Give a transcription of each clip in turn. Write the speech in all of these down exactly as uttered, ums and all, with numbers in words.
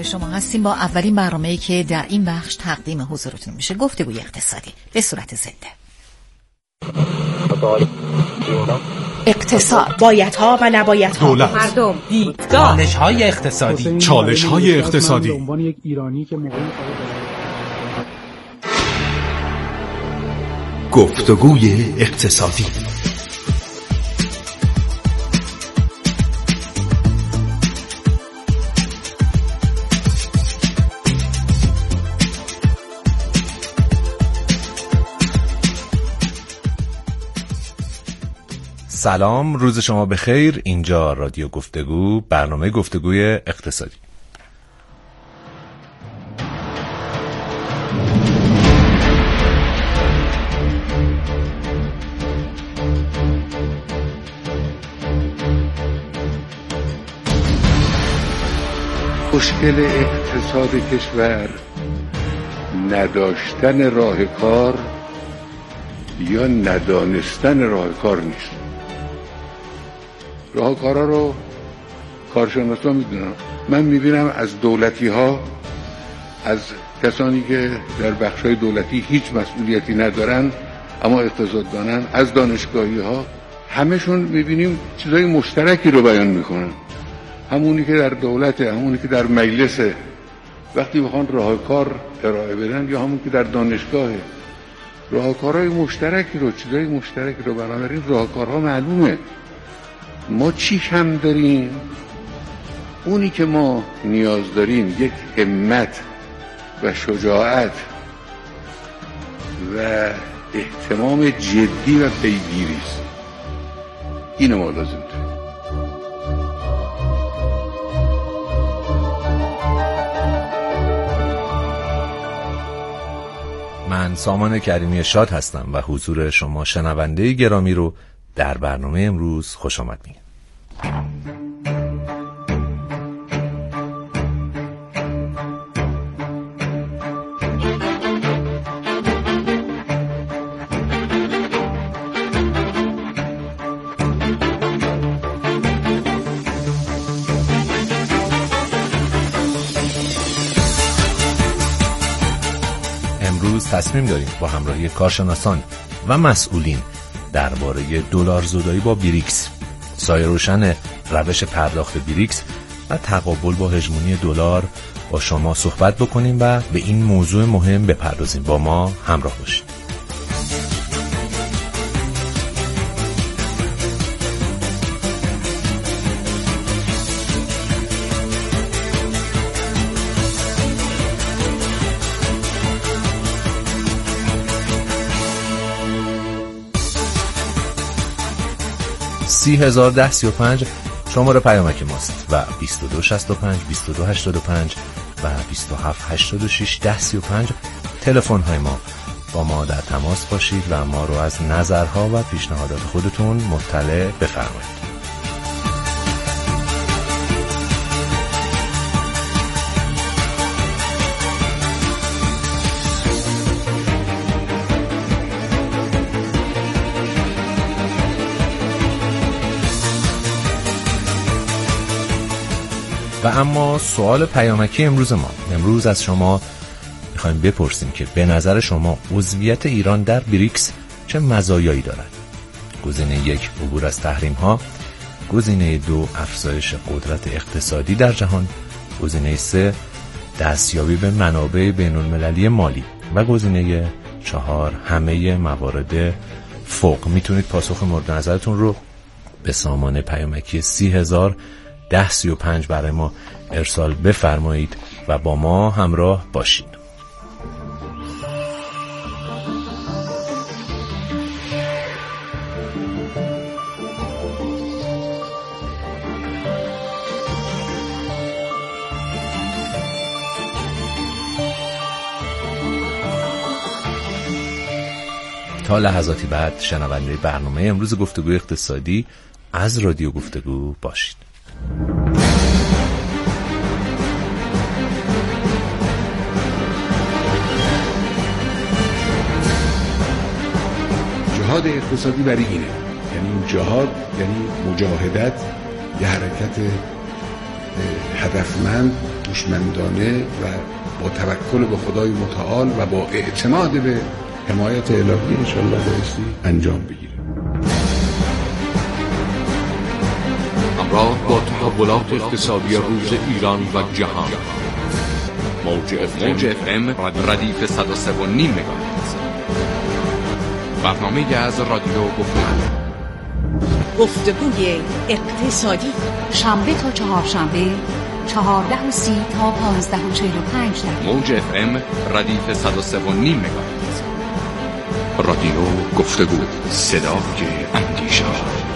همراه شما هستیم با اولین برنامه‌ای که در این بخش تقدیم حضورتون میشه، گفتگوی اقتصادی به صورت زنده. اقتصاد، بایدها و نبایدها، دولت، مردم، دیدگاه، چالش‌های اقتصادی، چالش‌های اقتصادی. به عنوان یک ایرانی که موقعی گفتگوی اقتصادی. سلام، روز شما بخیر. اینجا رادیو گفتگو، برنامه گفتگوی اقتصادی. مشکل اقتصاد کشور نداشتن راه کار یا ندانستن راه کار نیست. راه کارا رو کارشناسا میدونن. من میبینم از دولتی ها، از کسانی که در بخشای دولتی هیچ مسئولیتی ندارن اما اقتصاد دانن، از دانشگاهی ها، همشون میبینیم چیزای مشترکی رو بیان میکنن. همونی که در دولته، همونی که در مجلسه، وقتی بخوان راه کار ارائه بدن، یا همون که در دانشگاهه، راهکارهای مشترکی رو، چیزای مشترکی رو. بنابراین راهکارها معلومه. ما چی کم داریم؟ اونی که ما نیاز داریم یک همت و شجاعت و اهتمام جدی و پیگیری است. اینو ما لازم داریم. من سامان کریمی شاد هستم و حضور شما شنونده گرامی رو در برنامه امروز خوش آمد میگم. امروز تصمیم داریم با همراهی کارشناسان و مسئولین درباره دلار زدایی با بریکس، سایه روشن روش پرداخت بریکس و تقابل با هژمونی دلار با شما صحبت بکنیم و به این موضوع مهم بپردازیم. با ما همراه باشید. سی هزار ده سی و پنج شماره پیامک ماست و بیست و دو شصت و پنج بیست و دو هشتاد و پنج و بیست و هفت هشتاد و شش ده سی و پنج تلفن های ما. با ما در تماس باشید و ما رو از نظرها و پیشنهادات خودتون مطلع بفرمایید. و اما سوال پیامکی امروز ما، امروز از شما میخوایم بپرسیم که به نظر شما عضویت ایران در بریکس چه مزایایی دارد؟ گزینه یک، عبور از تحریم ها. گزینه دو، افزایش قدرت اقتصادی در جهان. گزینه سه، دستیابی به منابع بین المللی مالی. و گزینه چهار، همه موارد فوق. میتونید پاسخ مورد نظرتون رو به سامانه پیامکی سی هزار ده سی و پنج برای ما ارسال بفرمایید و با ما همراه باشید. تا لحظاتی بعد شنونده برنامه امروز گفتگوی اقتصادی از رادیو گفتگو باشید. جهاد اقتصادی برای اینه، یعنی جهاد یعنی مجاهدت، یه حرکت هدفمند، هوشمندانه و با توکل به خدای متعال و با اعتماد به حمایت الهی انشاءالله بایستی انجام بگیره. همراه با تحولات اقتصادی روز ایران و جهان، موج اف ام ردیف صد و سه و نیم مگاهرتز، برنامه از رادیو گفتگو. گفتگوی اقتصادی شنبه تا چهارشنبه چهارده و سی تا پانزده و چهل و پنج دقیقه. موج اف ام ردیف صد و سه و نیم مگاهرتز. رادیو گفتگو، صدای اندیشه.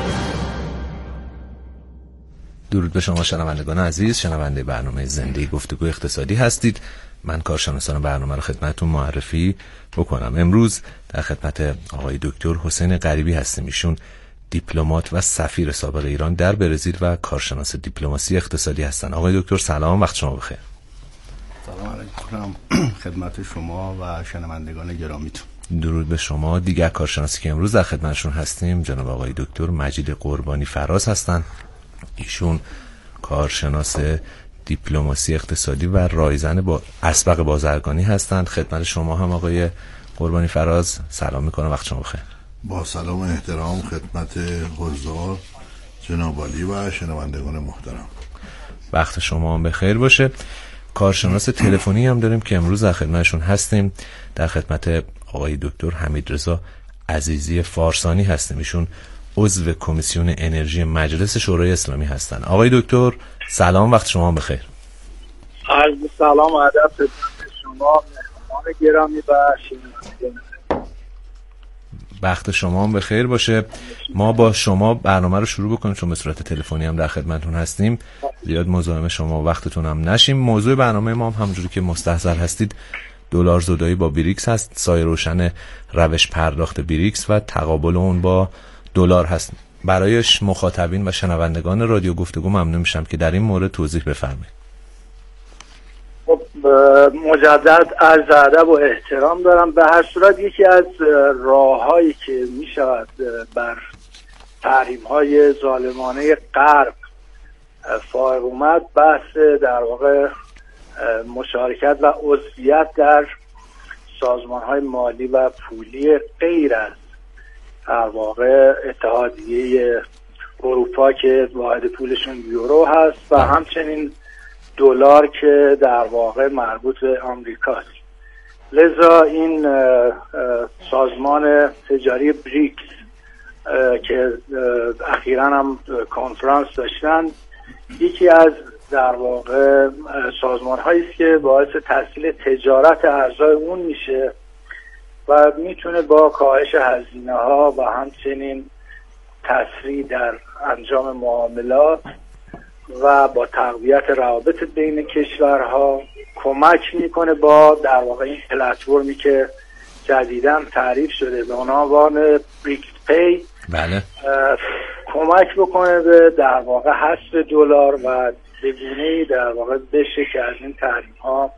درود به شما شنوندگان عزیز، شنونده برنامه زنده گفتگو اقتصادی هستید. من کارشناسان برنامه رو خدمتتون معرفی بکنم. امروز در خدمت آقای دکتر حسین غریبی هستیم. ایشون دیپلمات و سفیر سابق ایران در برزیل و کارشناس دیپلماسی اقتصادی هستند. آقای دکتر سلام، وقت شما بخیر. سلام علیکم خدمت شما و شنوندگان گرامیتون. درود به شما. دیگر کارشناسی که امروز در خدمتشون هستیم جناب آقای دکتر مجید قربانی فراز هستند. ایشون کارشناس دیپلماسی اقتصادی و رایزن با اسبق بازرگانی هستند. خدمت شما هم آقای قربانی فراز سلام میکنم، وقت شما بخیر. با سلام و احترام خدمت حضار جناب عالی و شنوندگان محترم، وقت شما هم بخیر باشه. کارشناس تلفنی هم داریم که امروز در خدمتشون هستیم. در خدمت آقای دکتر حمیدرضا عزیزی فارسانی هستیم. ایشون عضو کمیسیون انرژی مجلس شورای اسلامی هستند. آقای دکتر سلام، وقت شما بخیر. عرض سلام و ادب خدمت شما مهمان گرامی و شنوندگان. وقت شما هم بخیر باشه. ما با شما برنامه رو شروع بکنیم چون به صورت تلفنی هم در خدمتتون هستیم. زیاد مزاحم شما وقتتون هم نشیم. موضوع برنامه ما هم همونجوری که مستحضر هستید دلار زدایی با بریکس هست. سایه روشن روش پرداخت بریکس و تقابل اون با دلار هست. برایش مخاطبین و شنوندگان رادیو گفتگو ممنون میشم که در این مورد توضیح بفرمایید. خب مجدد عرض ادب و احترام دارم. به هر صورت یکی از راه‌هایی که میشود بر تحریم‌های ظالمانه غرب فائق اومد بحث در واقع مشارکت و عضویت در سازمان‌های مالی و پولی غیر از در واقع اتحادیه اروپا که واحد پولشون یورو هست و همچنین دلار که در واقع مربوط به آمریکاست. لذا این سازمان تجاری بریکس که اخیراً هم کنفرانس داشتن یکی از در واقع سازمان هایی است که باعث تسهیل تجارت ارزهای اون میشه و میتونه با کاهش هزینه ها و همچنین تسریع در انجام معاملات و با تقویت روابط بین کشورها کمک میکنه با در واقع این پلتفرمی که جدیداً تعریف شده به عنوان بریکس پی بله کمک بکنه به در واقع حذف دلار و به گونه‌ای در واقع بشه که از این تحریم ها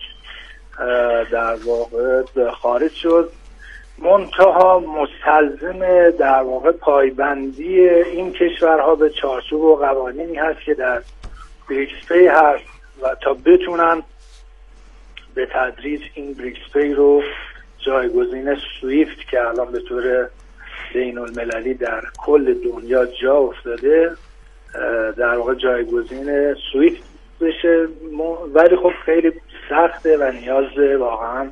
در واقع خارج شد. منتها مستلزم در واقع پایبندی این کشورها به چارچوب و قوانینی هست که در بریکس پی هست و تا بتونن به تدریج این بریکس پی رو جایگزین سویفت که الان به طور بین المللی در کل دنیا جا افتاده در واقع جایگزین سویفت بشه، ولی خب خیلی سخته و نیاز واقعا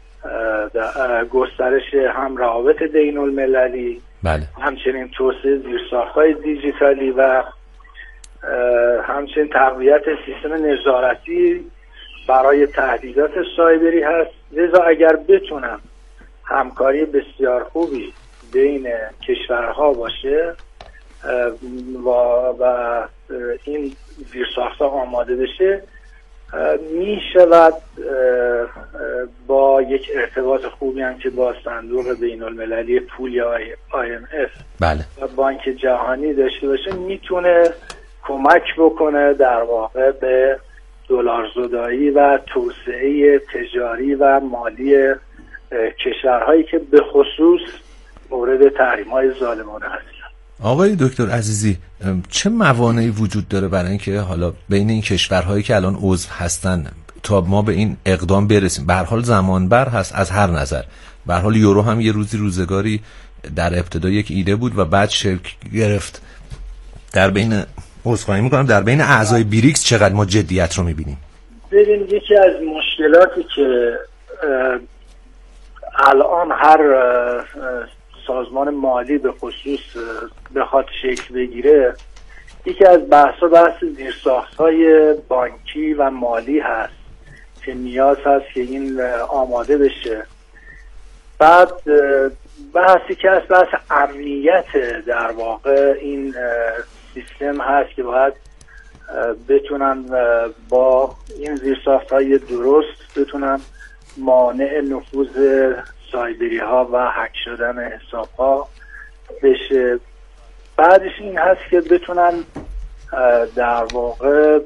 گسترش هم روابط بین المللی بله. همچنین توسعه زیرساخت‌های دیجیتالی و همچنین تقویت سیستم نظارتی برای تهدیدات سایبری هست. لذا اگر بتونم همکاری بسیار خوبی بین کشورها باشه و, و این زیرساخت‌ها آماده بشه می شود با یک ارتباط خوبی هم که با صندوق بین المللی پول یا آی ام اف بله. و بانک جهانی داشته باشه میتونه کمک بکنه در واقع به دلارزدایی و توسعه تجاری و مالی کشورهایی که به خصوص مورد تحریم‌های ظالمانه هستند. آقای دکتر عزیزی، چه موانعی وجود داره برای اینکه حالا بین این کشورهایی که الان عضو هستن تا ما به این اقدام برسیم؟ به هر حال زمان بر هست از هر نظر. به هر حال یورو هم یه روزی روزگاری در ابتدا یک ایده بود و بعد شکل گرفت. در بین عذرخواهی میکنم در بین اعضای بریکس چقدر ما جدیت رو میبینیم؟ ببینید یکی از مشکلاتی که الان هر سازمان مالی به خصوص بخواد شکل بگیره، یکی از بحثا بحث زیرساخت‌های بانکی و مالی هست که نیاز هست که این آماده بشه. بعد بحثی که از بحث امنیت در واقع این سیستم هست که باید بتونن با این زیرساخت‌های درست بتونن مانع نفوذ سایبری ها و هک شدن حساب ها بشه. بعدش این هست که بتونن در واقع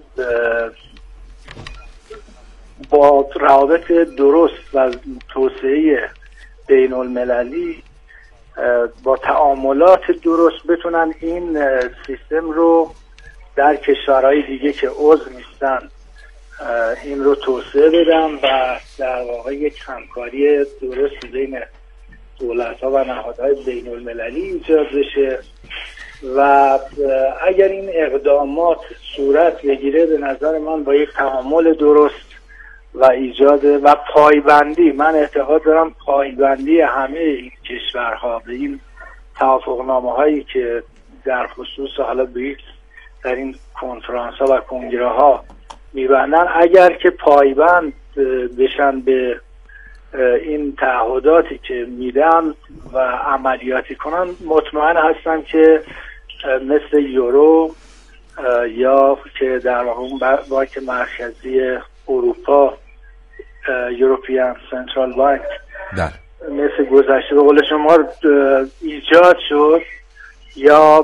با روابط درست و توسعه بین المللی با تعاملات درست بتونن این سیستم رو در کشورهای دیگه که عضو نیستن این رو توسعه بدن و در واقع یک همکاری درست بین دولت‌ها و نهادهای بین المللی ایجاد بشه و اگر این اقدامات صورت بگیره به نظر من با یک تعامل درست و ایجاد و پایبندی، من اعتقاد دارم پایبندی همه این کشورها به این توافقنامه هایی که در خصوص حالا بریکس در این کنفرانس ها و کنگره ها میبندن، اگر که پایبند بشن به این تعهداتی که میدن و عملیاتی کنن، مطمئن هستم که مثل یورو یا که در واقع اون بانک مرکزی اروپا یوروپیان سنترال بانک مثل گذشته به قول شما ایجاد شد یا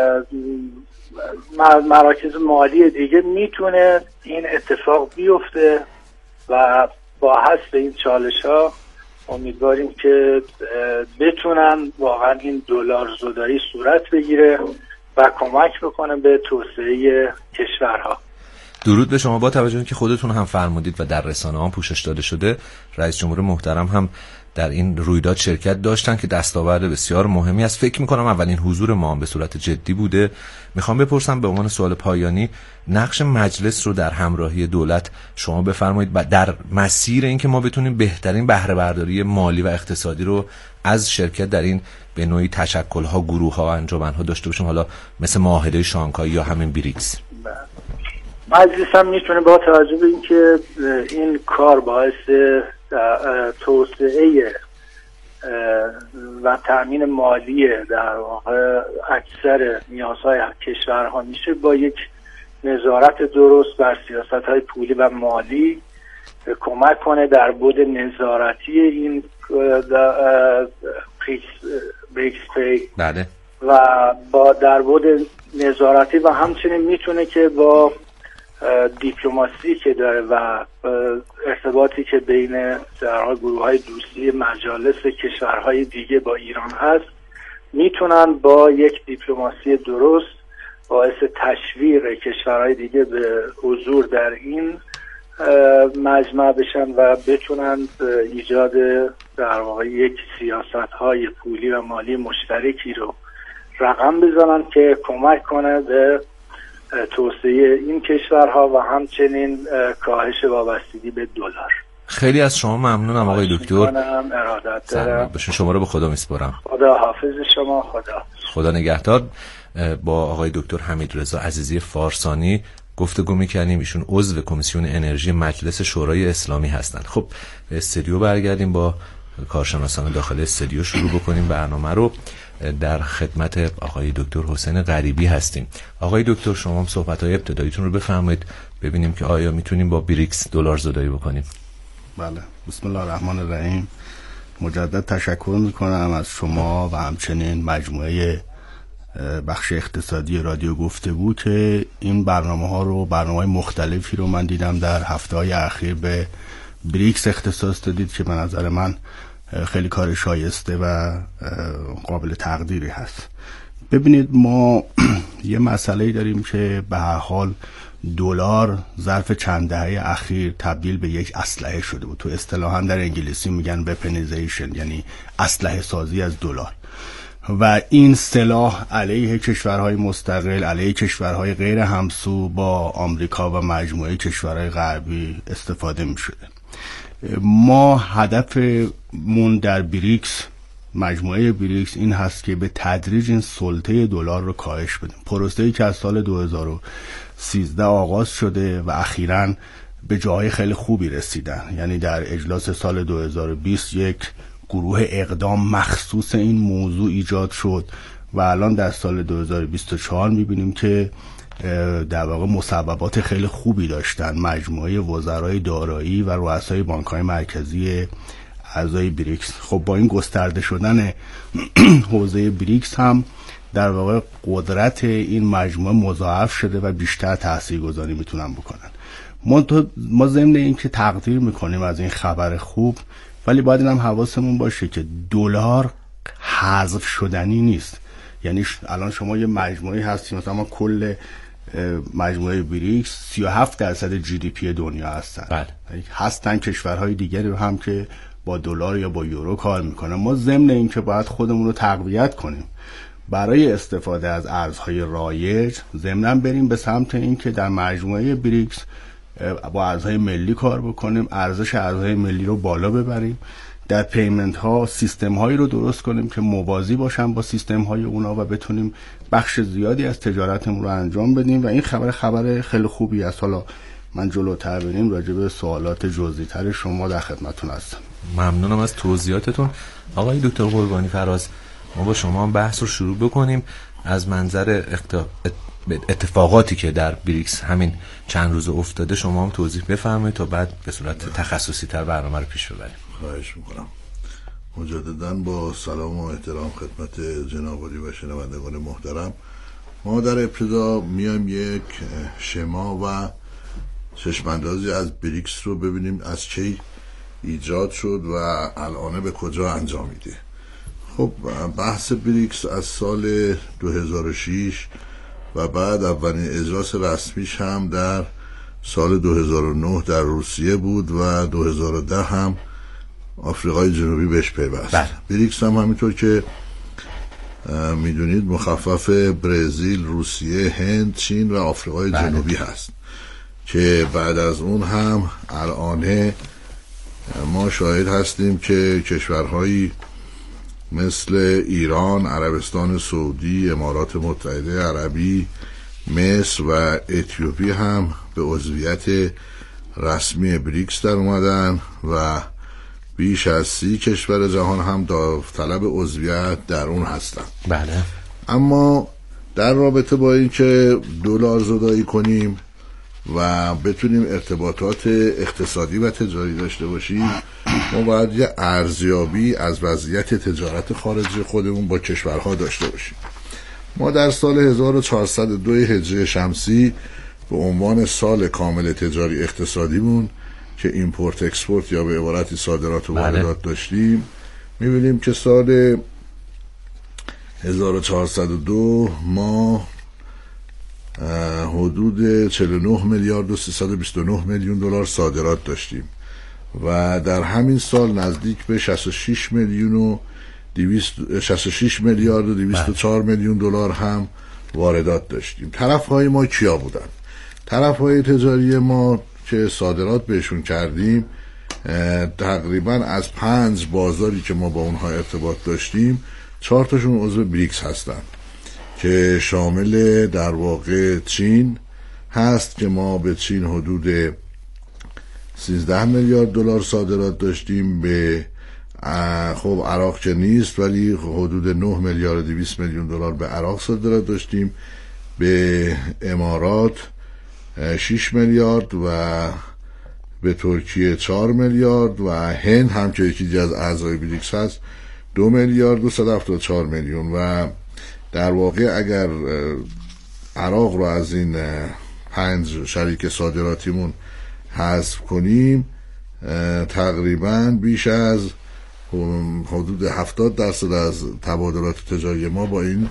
مراکز مالی دیگه، میتونه این اتفاق بیفته و با حذف این چالش ها امیدواریم که بتونن واقعا این دلار زدایی صورت بگیره و کمک بکنه به توسعه کشورها. درود به شما. با توجه که خودتون هم فرمودید و در رسانه هم پوشش داده شده، رئیس جمهور محترم هم در این رویداد شرکت داشتن که دستاورد بسیار مهمی است. فکر میکنم اولین حضور ما هم به صورت جدی بوده. میخوام بپرسم به عنوان سوال پایانی، نقش مجلس رو در همراهی دولت شما بفرمایید و در مسیر اینکه ما بتونیم بهترین بهره برداری مالی و اقتصادی رو از شرکت در این به نوعی تشکل‌ها، گروه‌ها و انجمن‌ها داشته باشیم، حالا مثل معاهده شانگهای یا همین بریکس. مجلس هم میتونه با توجه به اینکه این کار باعث توسعه و تأمین مالی در واقع اکثر نیازهای کشورها میشه، با یک نظارت درست بر سیاست‌های پولی و مالی کمک کنه در بود نظارتی این بریکس پی بله. و با در بود نظارتی و همچنین میتونه که با دیپلماسی که داره و ارتباطی که بین در گروه‌های دوستی مجالس کشورهای دیگه با ایران هست، میتونن با یک دیپلماسی درست باعث تشویق کشورهای دیگه به حضور در این مجمع بشن و بتونن ایجاد در واقع یک سیاست‌های پولی و مالی مشترکی رو رقم بزنن که کمک کنه به توسعه این کشورها و همچنین کاهش وابستگی به دلار. خیلی از شما ممنونم آقای دکتر. ارادت دارم. شما رو به خدا میسپارم. خدا حافظ شما. خدا خدا نگهدار. با آقای دکتر حمیدرضا عزیزی فارسانی گفتگو می‌کردیم. ایشون عضو کمیسیون انرژی مجلس شورای اسلامی هستند. خب به استودیو برگردیم، با کارشناسان داخل استودیو شروع بکنیم برنامه رو. در خدمت آقای دکتر حسین غریبی هستیم. آقای دکتر شما هم صحبت‌های ابتداییتون رو بفرمایید ببینیم که آیا میتونیم با بریکس دلار زدایی بکنیم. بله، بسم الله الرحمن الرحیم. مجدد تشکر میکنم از شما و همچنین مجموعه بخش اقتصادی رادیو گفتگو که این برنامه ها رو برنامه مختلفی رو من دیدم در هفته های اخیر به بریکس اختصاص دادید که به نظر من خیلی کار شایسته و قابل تقدیری هست. ببینید ما یه مسئله داریم که به هر حال دلار ظرف چند دهه اخیر تبدیل به یک اسلحه شده بود. تو اصطلاحاً در انگلیسی میگن وپنیزیشن، یعنی اسلحه سازی از دلار، و این سلاح علیه کشورهای مستقل، علیه کشورهای غیر همسو با آمریکا و مجموعه کشورهای غربی استفاده می شده. ما هدفمون در بریکس، مجموعه بریکس، این هست که به تدریج این سلطه دلار رو کاهش بدیم. پروسه‌ای که از سال دو هزار و سیزده آغاز شده و اخیراً به جای خیلی خوبی رسیدن. یعنی در اجلاس سال دو هزار و بیست یک گروه اقدام مخصوص این موضوع ایجاد شد و الان در سال دو هزار و بیست و چهار میبینیم که در واقع مسببات خیلی خوبی داشتن مجموعه وزرای دارایی و رؤسای بانک‌های مرکزی اعضای بریکس. خب با این گسترده شدن حوزه بریکس هم در واقع قدرت این مجموعه مضاعف شده و بیشتر تاثیرگذاری میتونن بکنن. ما تو ما ضمن این که تقدیر میکنیم از این خبر خوب، ولی باید این هم حواسمون باشه که دلار حذف شدنی نیست. یعنی الان شما یه مجموعه هستی، مثلا ما کل مجموعه بریکس سی و هفت درصد جی دی پی دنیا هستن. بله. هستن کشورهای دیگری هم که با دلار یا با یورو کار میکنن. ما ضمن این که باید خودمون رو تقویت کنیم برای استفاده از ارزهای رایج، ضمناً بریم به سمت این که در مجموعه بریکس با ارزهای ملی کار بکنیم، ارزش ارزهای ملی رو بالا ببریم، در پیمنت ها سیستم هایی رو درست کنیم که موازی باشن با سیستم های اونا و بتونیم بخش زیادی از تجارتمون رو انجام بدیم. و این خبر خبر خیلی خوبی است. حالا من جلوتر بریم راجع به سوالات جزئی تر شما در خدمتتون هستم. ممنونم از توضیحاتتون آقای دکتر قربانی فراز. ما با شما بحث رو شروع بکنیم از منظر اتفاقاتی که در بریکس همین چند روز افتاده. شما هم توضیح بفرمایید تا بعد به صورت تخصصی تر برنامه رو پیش ببریم. خواهش میکنم. مجدداً با سلام و احترام خدمت جناب عالی و شنوندگان محترم، ما در ابتدا میایم یک شما و چشماندازی از بریکس رو ببینیم از چی ایجاد شد و الان به کجا انجام میده. خب بحث بریکس از سال دو هزار و شش و بعد اولین اجلاس رسمیش هم در سال دو هزار و نه در روسیه بود و دو هزار و ده هم آفریقای جنوبی بهش پیوست. بریکس هم همینطور که میدونید مخفف برزیل، روسیه، هند، چین و آفریقای بله. جنوبی هست که بعد از اون هم الان ما شاهد هستیم که کشورهایی مثل ایران، عربستان سعودی، امارات متحده عربی، مصر و اتیوپی هم به عضویت رسمی بریکس در اومدن و بیش از سی کشور جهان هم داوطلب عضویت در اون هستن. بله. اما در رابطه با این که دلار زدایی کنیم و بتونیم ارتباطات اقتصادی و تجاری داشته باشیم، ما باید یه ارزیابی از وضعیت تجارت خارجی خودمون با کشورها داشته باشیم. ما در سال هزار و چهارصد و دو هجری شمسی به عنوان سال کامل تجاری اقتصادیمون که ایمپورت اکسپورت یا به عبارتی صادرات و واردات داشتیم، می‌بینیم که سال هزار و چهارصد و دو ما حدود چهل و نه میلیارد و سیصد و بیست و نه میلیون دلار صادرات داشتیم و در همین سال نزدیک به شصت و شش میلیون و شصت و شش میلیارد و دویست و چهار میلیون دلار هم واردات داشتیم. طرف‌های ما کیا بودن؟ طرف‌های تجاری ما که صادرات بهشون کردیم تقریبا از پنج بازاری که ما با اونها ارتباط داشتیم، چهار تاشون عضو بریکس هستن که شامل در واقع چین هست که ما به چین حدود سیزده میلیارد دلار صادرات داشتیم. به خب عراق که نیست ولی حدود نه میلیارد و دویست میلیون دلار به عراق صادرات داشتیم. به امارات شش میلیارد و به ترکیه چهار میلیارد و هند هم که یکی از اعضای بریکس هست دو میلیارد و صد و هفتاد و چهار میلیون. و در واقع اگر عراق رو از این پنج شریک صادراتیمون حذف کنیم تقریبا بیش از حدود هفتاد درصد از تبادلات تجاری ما با این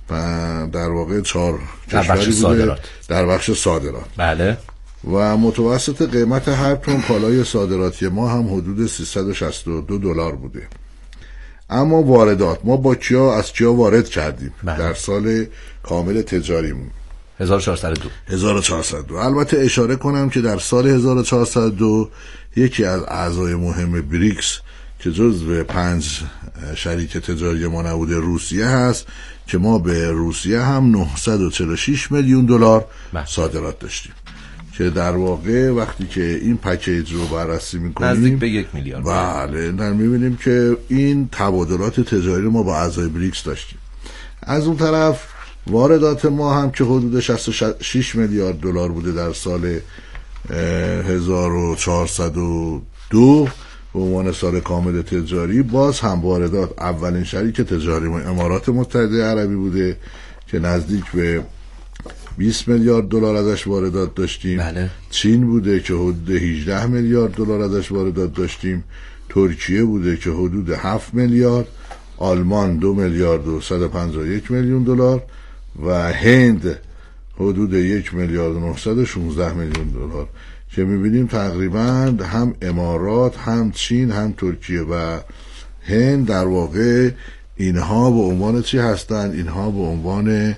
در واقع چهار در بخش بوده صادرات. در بخش صادرات. بله. و متوسط قیمت هر تن کالای صادراتی ما هم حدود سیصد و شصت و دو دلار بوده. اما واردات ما با چیا از چیا وارد کردیم؟ بله. در سال کامل تجاریمون هزار و چهارصد و دو هزار و چهارصد و دو. البته اشاره کنم که در سال هزار و چهارصد و دو یکی از اعضای مهم بریکس که جزو پنج شریک تجاری ما نبوده روسیه هست که ما به روسیه هم نهصد و چهل و شش میلیون دلار صادرات داشتیم که در واقع وقتی که این پکیج رو بررسی میکنیم نزدیک به یک میلیارد. بله، در میبینیم که این تبادلات تجاری ما با اعضای بریکس داشتیم. از اون طرف واردات ما هم که حدود شصت و شش میلیارد دلار بوده در سال هزار و چهارصد و دو به عنوان سال کامل تجاری، باز هم واردات اولین شریک تجاری ما امارات متحده عربی بوده که نزدیک به بیست میلیارد دلار ازش واردات داشتیم. بله. چین بوده که حدود هجده میلیارد دلار ازش واردات داشتیم. ترکیه بوده که حدود هفت میلیارد، آلمان دو میلیارد و صد و پنجاه و یک میلیون دلار و هند حدود یک میلیارد و نهصد و شانزده میلیون دلار که میبینیم تقریبا هم امارات هم چین هم ترکیه و هند در واقع اینها به عنوان چی هستن؟ اینها به عنوان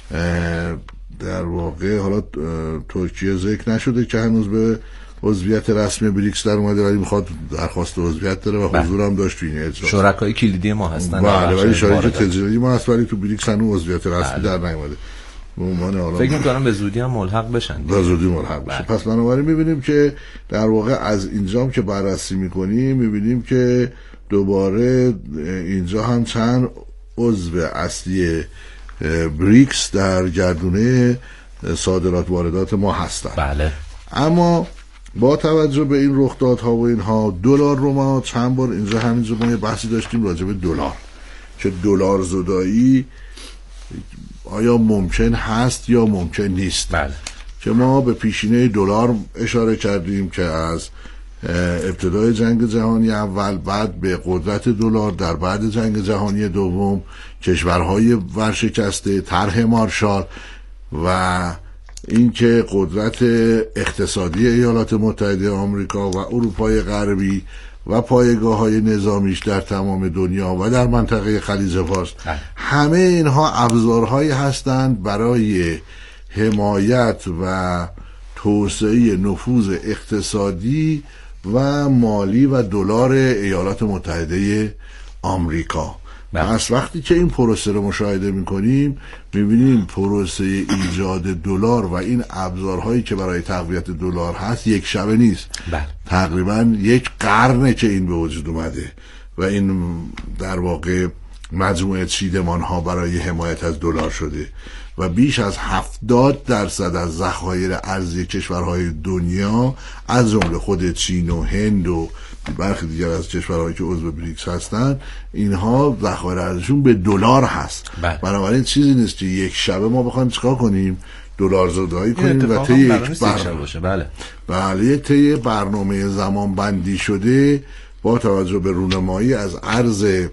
در واقع حالا ترکیه ذکر نشده که هنوز به عضویت رسمی بریکس در اومده ولی میخواد درخواست عضویت داره و حضور هم داشت تو این اجراست. شرکای کلیدی ما هستن. بله، ولی شریک تجاری ما هست ولی تو بریکس هنوز عضویت رسمی در نیومده. فکر می‌کنم به زودی هم ملحق بشن. به زودی ملحق بشن. پس بنابراین می‌بینیم که در واقع از اینجام که بررسی می‌کنیم می‌بینیم که دوباره اینجا هم چند عضو اصلی بریکس در گردونه صادرات واردات ما هستن. بله. اما با توجه به این رخدادها و اینها دلار رو ما چند بار اینجا همینجا ما یه بحثی داشتیم راجع به دلار که دلار زدایی آیا ممکن هست یا ممکن نیست. بله. که ما به پیشینه دلار اشاره کردیم که از ابتدای جنگ جهانی اول بعد به قدرت دلار در بعد جنگ جهانی دوم کشورهای ورشکسته طرح مارشال و اینکه قدرت اقتصادی ایالات متحده آمریکا و اروپای غربی و پایگاه‌های نظامیش در تمام دنیا و در منطقه خلیج فارس همه اینها ابزارهایی هستند برای حمایت و توسعه نفوذ اقتصادی و مالی و دلار ایالات متحده آمریکا. پس وقتی که این پروسه رو مشاهده میکنیم میبینیم پروسه ایجاد دلار و این ابزارهایی که برای تقویت دلار هست یک شبه نیست. بله. تقریبا یک قرنه که این به وجود اومده و این در واقع مجموعه چیدمان ها برای حمایت از دلار شده و بیش از هفتاد درصد از ذخایر ارزی کشورهای دنیا از جمله خود چین و هند و برخی دیگر از کشورهایی که عضو بریکس هستن اینها ذخایر ارزشون به دلار هست. بله. بنابراین چیزی نیست که یک شبه ما بخوایم چیکار کنیم دلار زدایی کنیم و طی یک برنامه بله بله طی برنامه زمان بندی شده با توجه به رونمایی از ارز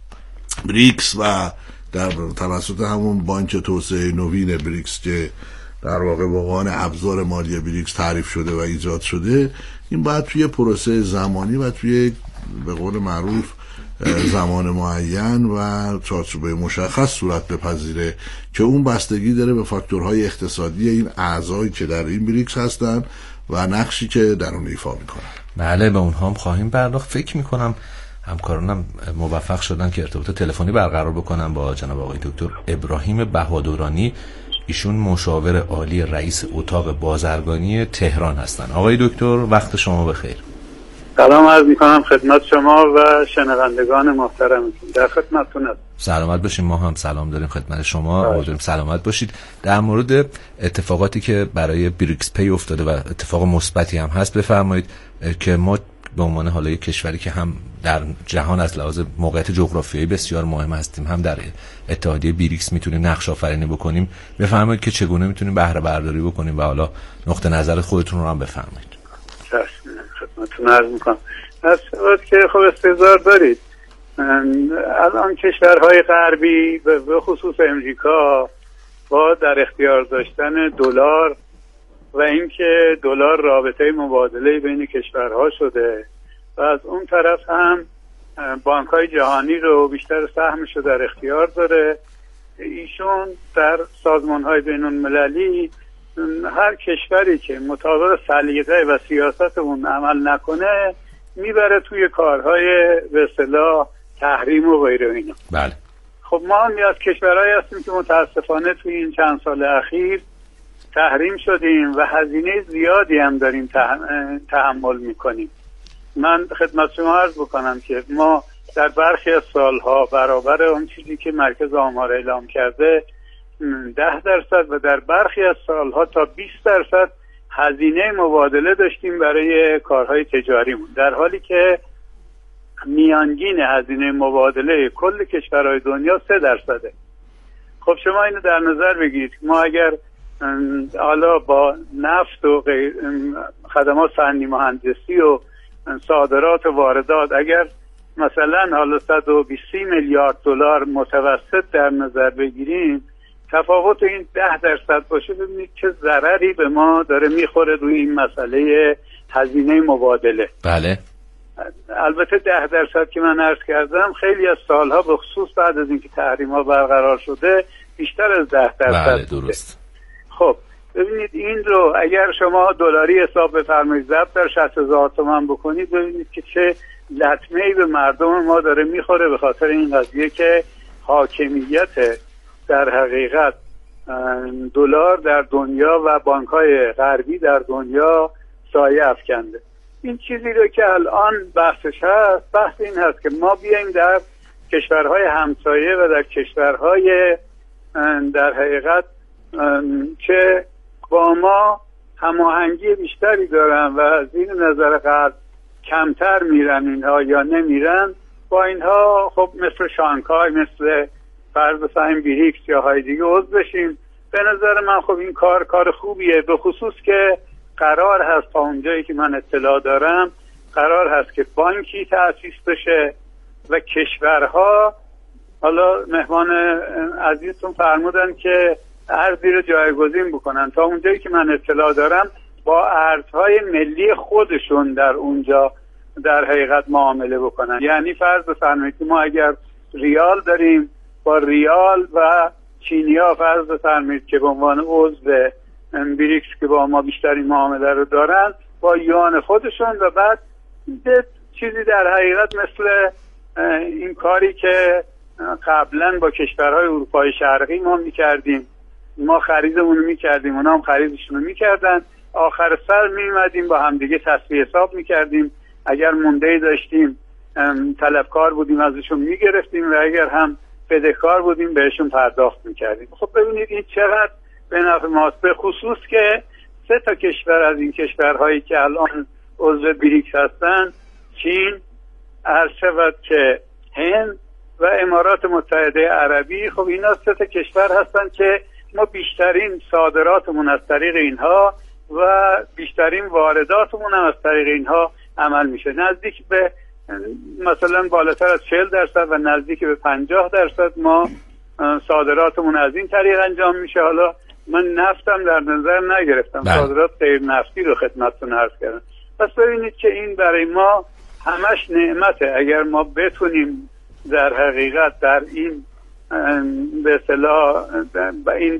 بریکس و در توسط همون بانک توسعه نوین بریکس که در واقع به عنوان ابزار مالی بریکس تعریف شده و ایجاد شده، این باید توی پروسه زمانی و توی به قول معروف زمان معین و چارچوبه مشخص صورت بپذیره که اون بستگی داره به فاکتورهای اقتصادی این اعضایی که در این بریکس هستن و نقشی که در اون ایفا میکنن. بله، به اونها هم خواهیم پرداخت. فکر میکنم همکارانم موفق شدن که ارتباط تلفنی برقرار بکنن با جناب آقای دکتر ابراهیم بهادرانی، ایشون مشاور عالی رئیس اتاق بازرگانی تهران هستن. آقای دکتر وقت شما بخیر. سلام عرض میکنم خدمت شما و شنوندگان محترمتون. در خدمتتون هستم. سلامت باشید. ما هم سلام داریم خدمت شما. امیدواریم سلامت باشید. در مورد اتفاقاتی که برای بریکس پی افتاده و اتفاق مثبتی هم هست بفرمایید که ما به عنوان حالا یک کشوری که هم در جهان از لحاظ موقعیت جغرافیایی بسیار مهم هستیم هم در اتحادیه بریکس میتونیم نقش آفرینی بکنیم. بفرمایید که چگونه میتونیم بهره برداری بکنیم و حالا نقطه نظر خودتون رو هم بفرمایید. خدمتتون عرض میکنم. از شبت که خب استحضار دارید الان کشورهای غربی به خصوص امریکا با در اختیار داشتن دلار و اینکه دلار رابطه مبادله بین کشورها شده و از اون طرف هم بانک‌های جهانی رو بیشتر سهمش رو در اختیار داره، ایشون در سازمان‌های بین‌المللی هر کشوری که مطابق سلیقه و سیاست اون عمل نکنه میبره توی کارهای به اصطلاح تحریم و غیره اینا. بله. خب ما هم از کشورهایی هستیم که متاسفانه توی این چند سال اخیر تحریم شدیم و هزینه زیادی هم داریم تحمل میکنیم. من خدمت شما عرض بکنم که ما در برخی از سالها برابر اون چیزی که مرکز آمار اعلام کرده ده درصد و در برخی از سالها تا بیست درصد هزینه مبادله داشتیم برای کارهای تجاریمون، در حالی که میانگین هزینه مبادله کل کشورهای دنیا سه درصده. خب شما اینو در نظر بگیرید، ما اگر حالا با نفت و خدمات فنی مهندسی و صادرات و واردات اگر مثلا حالا صد و بیست میلیارد دلار متوسط در نظر بگیریم، تفاوت این ده درصد باشه، ببینید چه ضرری به ما داره میخوره روی این مسئله هزینه مبادله. بله. البته ده درصد که من عرض کردم خیلی از سالها به خصوص بعد از اینکه تحریم ها برقرار شده بیشتر از ده درصد. بله درست. خب ببینید این رو اگر شما دلاری حساب بفرمایید ضرب در شصت هزار تومان بکنید، ببینید که چه لطمه‌ای به مردم ما داره میخوره به خاطر این قضیه که حاکمیت در حقیقت دلار در دنیا و بانک‌های غربی در دنیا سایه افکنده. این چیزی رو که الان بحثش هست، بحث این هست که ما بیایم در کشورهای همسایه و در کشورهای در حقیقت که با ما هماهنگی بیشتری دارن و زیر نظر غرب کمتر میرن اینها یا نمیرن، با اینها خب مثل شانگهای، مثل فرض بفهمیم بریکس یا های دیگه عضو بشیم. به نظر من خب این کار کار خوبیه، به خصوص که قرار هست تا اونجایی که من اطلاع دارم قرار هست که بانکی تأسیس بشه و کشورها، حالا مهمان عزیزتون فرمودن که ارزی رو جایگزین بکنن، تا اونجایی که من اطلاع دارم با ارزهای ملی خودشون در اونجا در حقیقت معامله بکنن. یعنی فرض بفرمایید که ما اگر ریال داریم، با ریال و چینیا فرض بفرمایید که به عنوان عضو بریکس که با ما بیشترین معامله رو دارن، با یوان خودشون، و بعد چیزی در حقیقت مثل این کاری که قبلا با کشورهای اروپای شرقی ما میکردیم، ما خریدمون رو میکردیم، اونا هم خریدشون رو میکردن، آخر سر میمدیم با همدیگه تصفیه حساب میکردیم، اگر مونده داشتیم طلبکار بودیم ازشون میگرفتیم و اگر هم بدهکار بودیم بهشون پرداخت میکردیم. خب ببینید این چقدر به نفع ماست، به خصوص که سه تا کشور از این کشورهایی که الان عضو بریکس هستن، چین، عرض شود که هند و امارات متحده عربی، خب اینا سه تا کشور هستن که ما بیشترین صادراتمون از طریق اینها و بیشترین وارداتمون هم از طریق اینها عمل میشه، نزدیک به مثلا بالاتر از چهل درصد و نزدیک به پنجاه درصد ما صادراتمون از این طریق انجام میشه. حالا من نفتم در نظر نگرفتم، بله. صادرات غیر نفتی رو خدمتتون عرض کردم. پس ببینید که این برای ما همش نعمته اگر ما بتونیم در حقیقت در این به اصطلاح این